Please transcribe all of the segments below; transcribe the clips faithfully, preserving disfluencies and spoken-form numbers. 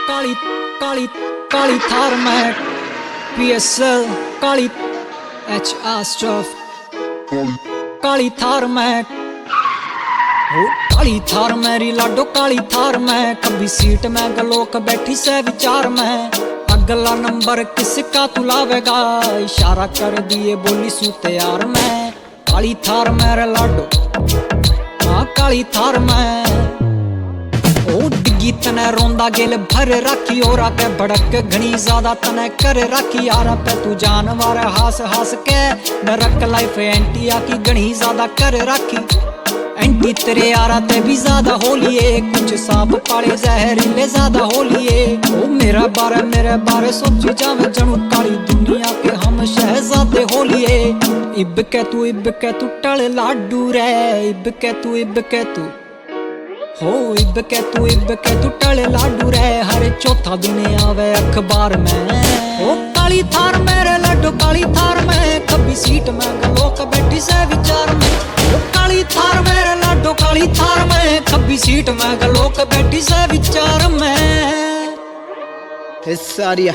काली काली काली थार में P S L काली एच एस्ट्रफ काली थार में ओ काली थार मेरी लाडो काली थार में कभी सीट में गलोक बैठी से विचार में अगला नंबर किसका तू लावेगा इशारा कर दिए बोली सू तैयार में काली थार मेरे लाडो हाँ काली थार में ओ डिगी तने रोंदा गेल भर राखी और आके भड़क घनी ज्यादा तने कर राखी यार पे तू जानवर हास हास के नरक लाइफ एंटी आकी घनी ज्यादा कर राखी एंटी तेरे यारा ते भी ज्यादा होलिए कुछ सांप पाले जहरीले ज्यादा होलिए ओ मेरा बारे मेरे बारे सोची जावे जनू काली दुनिया के हम शहजादे होलिए इब के तू इब के तू टल लाडू रे इब के तू इब के तू हो इब के तू इब के तू टल लाडू रे हर चौथा दिन आवे अखबार में ओ काली थार मेरे लाडू काली थार में कभी सीट में गलोक बैठी से विचार में ओ काली थार मेरे लाडू काली थार में कभी सीट में गलोक बैठी से विचार में सारिया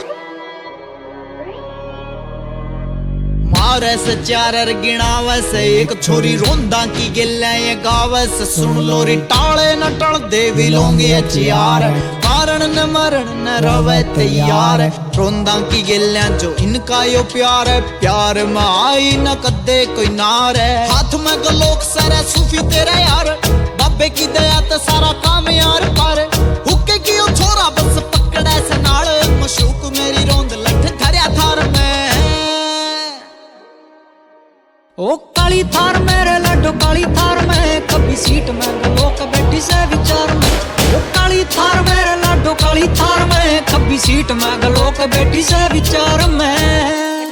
मारे से चार गिणावे से एक छोरी रोंदा की गिले ये गावे से सुन लोरी टाले न टल देवी लोंगे अचियार कारण न मरण न रवे तैयार रोंदा की गिले जो इनका यो प्यार है प्यार में आई न कदे कोई नार है हाथ में गलोक सरे सूफी तेरे यार बाबे की दया ते सारा काम यार पर हुक्के की ओ छोरा बस पकड़े से नाल मशूक मेरी रोंद लठ धरिया थार में ओ काली थार मेरे लाडो काली थार में कभी सीट में गलोक बैठी से विचार में ओ काली थार मेरे लाडो काली थार में कभी सीट में गलोक बैठी से विचार में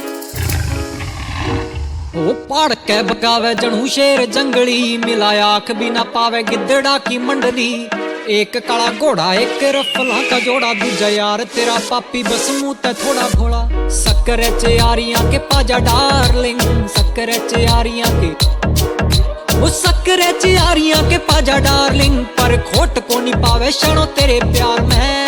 ओ पाड़ के बकावे जनू शेर जंगली मिलाया आंख भी ना पावे गिद्दड़ा की मंडली एक काला घोड़ा एक रफला का जोड़ा दूजा यार तेरा पापी बस मुंह ते थोड़ा भोला सक्कर यारियां के पाजा डार्लिंग सक्कर यारियां के वो सक्कर यारियां के पाजा डार्लिंग पर खोट को नहीं पावे शनो तेरे प्यार में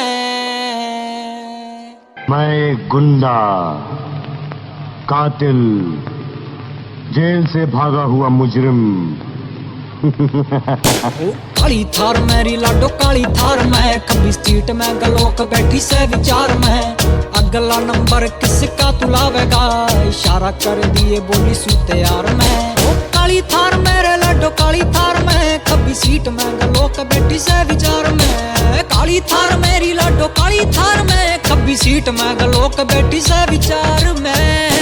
मैं एक गुंडा कातिल जेल से भागा हुआ मुजरिम काली थार मेरी लाडो काली थार में कभी सीट में गलोक बैठी से विचार में अगला नंबर किसका तू लावेगा इशारा कर दिए बोली सू तैयार में ओ काली थार मेरे लाडो काली थार में कभी सीट में गलोक बैठी से विचार में काली थार मेरी लाडो काली थार में कभी सीट में गलोक बैठी से विचार में।